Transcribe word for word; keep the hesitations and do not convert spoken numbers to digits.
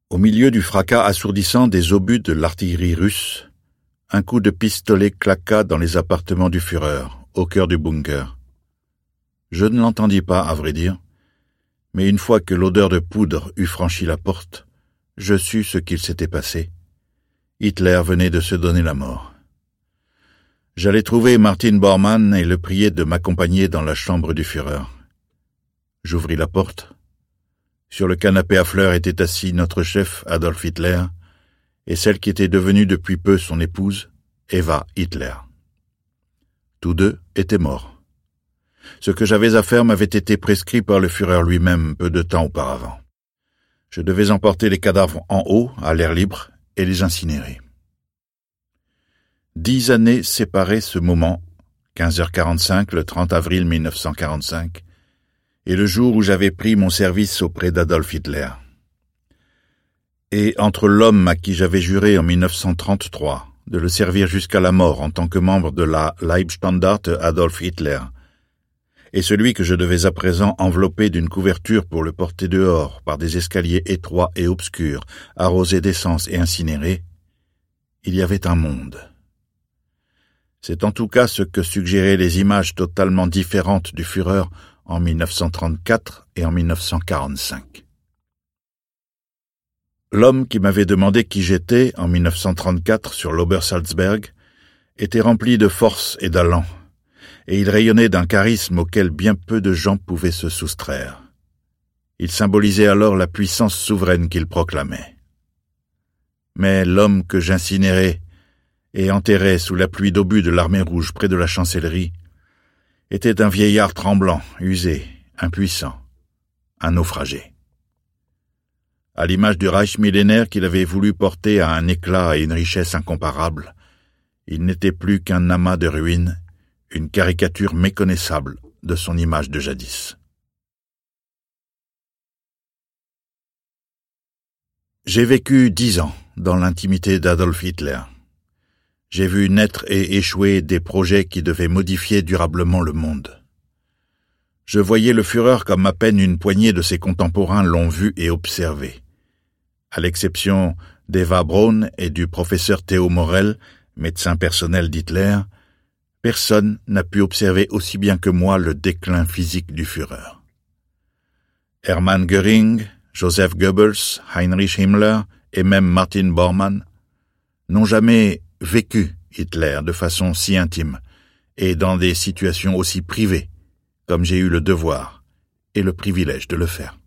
Au milieu du fracas assourdissant des obus de l'artillerie russe, un coup de pistolet claqua dans les appartements du Führer, au cœur du bunker. Je ne l'entendis pas, à vrai dire, mais une fois que l'odeur de poudre eut franchi la porte, je sus ce qu'il s'était passé. Hitler venait de se donner la mort. J'allai trouver Martin Bormann et le prier de m'accompagner dans la chambre du Führer. J'ouvris la porte. Sur le canapé à fleurs était assis notre chef Adolf Hitler et celle qui était devenue depuis peu son épouse, Eva Hitler. Tous deux étaient morts. Ce que j'avais à faire m'avait été prescrit par le Führer lui-même peu de temps auparavant. Je devais emporter les cadavres en haut, à l'air libre, et les incinérer. Dix années séparaient ce moment, quinze heures quarante-cinq, le trente avril mille neuf cent quarante-cinq, et le jour où j'avais pris mon service auprès d'Adolf Hitler. Et entre l'homme à qui j'avais juré en mille neuf cent trente-trois de le servir jusqu'à la mort en tant que membre de la Leibstandarte Adolf Hitler, et celui que je devais à présent envelopper d'une couverture pour le porter dehors par des escaliers étroits et obscurs, arrosés d'essence et incinérés, il y avait un monde. C'est en tout cas ce que suggéraient les images totalement différentes du Führer en mille neuf cent trente-quatre et en mille neuf cent quarante-cinq. L'homme qui m'avait demandé qui j'étais en mille neuf cent trente-quatre sur l'Obersalzberg était rempli de force et d'allant, et il rayonnait d'un charisme auquel bien peu de gens pouvaient se soustraire. Il symbolisait alors la puissance souveraine qu'il proclamait. Mais l'homme que j'incinérais et enterrait sous la pluie d'obus de l'armée rouge près de la chancellerie était un vieillard tremblant, usé, impuissant, un naufragé. À l'image du Reich millénaire qu'il avait voulu porter à un éclat et une richesse incomparables, il n'était plus qu'un amas de ruines, une caricature méconnaissable de son image de jadis. J'ai vécu dix ans dans l'intimité d'Adolf Hitler. J'ai vu naître et échouer des projets qui devaient modifier durablement le monde. Je voyais le Führer comme à peine une poignée de ses contemporains l'ont vu et observé. À l'exception d'Eva Braun et du professeur Theo Morel, médecin personnel d'Hitler, personne n'a pu observer aussi bien que moi le déclin physique du Führer. Hermann Göring, Joseph Goebbels, Heinrich Himmler et même Martin Bormann n'ont jamais vécu Hitler de façon si intime et dans des situations aussi privées comme j'ai eu le devoir et le privilège de le faire.